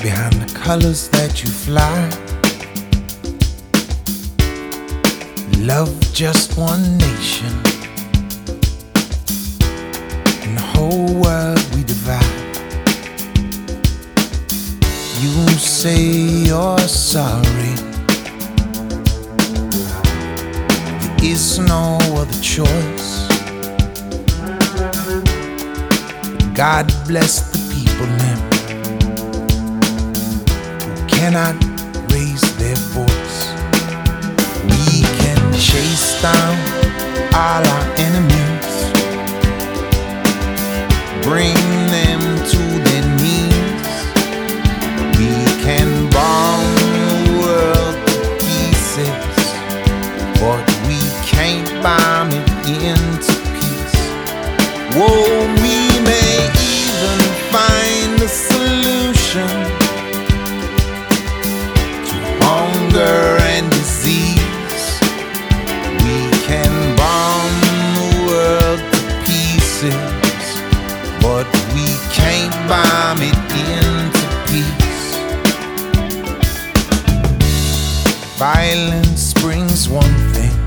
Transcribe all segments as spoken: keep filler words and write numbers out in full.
behind the colors that you fly. Love just one nation, and the whole world we divide. You say you're sorry, there is no other choice. God bless the people then who cannot raise their voice. We can chase down all our enemies, bring them to their knees. We can bomb the world to pieces, but we can't bomb it into peace. Whoa, we may even find a solution to hunger and disease. We can bomb the world to pieces, but we can't bomb it into peace. Violence brings one thing,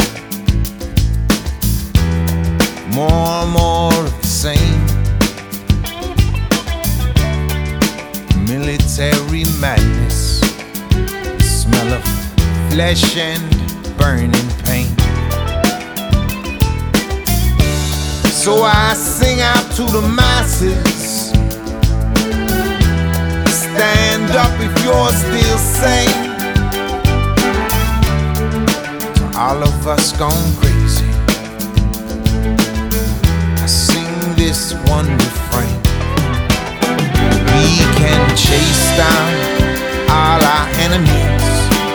more and more of the same. Military madness, the smell of flesh and burning pain. So I sing out to the masses, stand up if you're still sane. To all of us gone crazy, I sing this one refrain. We can chase down all our enemies,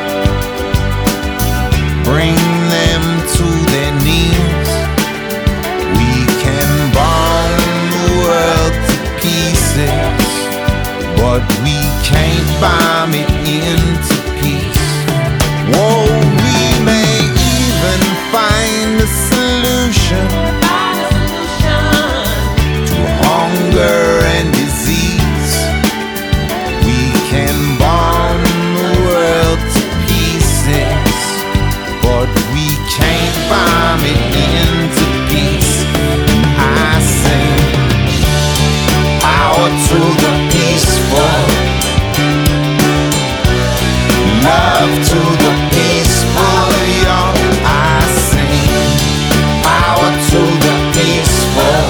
bring them to their knees. We can bomb the world to pieces, but we can't bomb it into peace. Whoa, we may even find a solution to hunger and disease. We can bomb the world to pieces, but we can't bomb it into peace. I sing power to the peaceful, love to the peaceful, y'all. I sing power to the peaceful,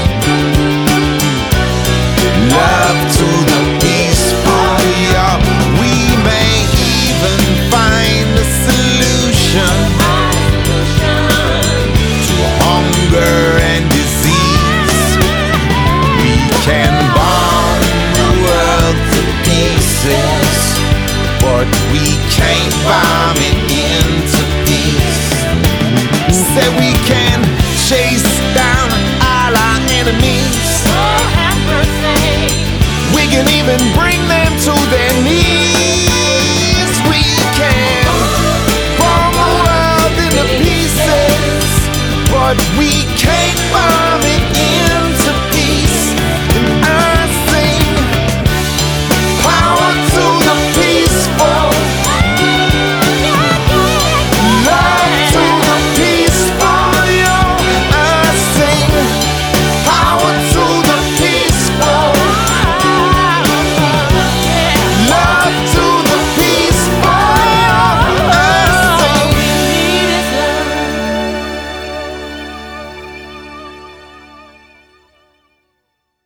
love to the peaceful, y'all. We may even find a solution to hunger and disease. We can bomb the world to pieces, but we can't bomb it into peace. Say we can chase down all our enemies, we can even bring them to their knees.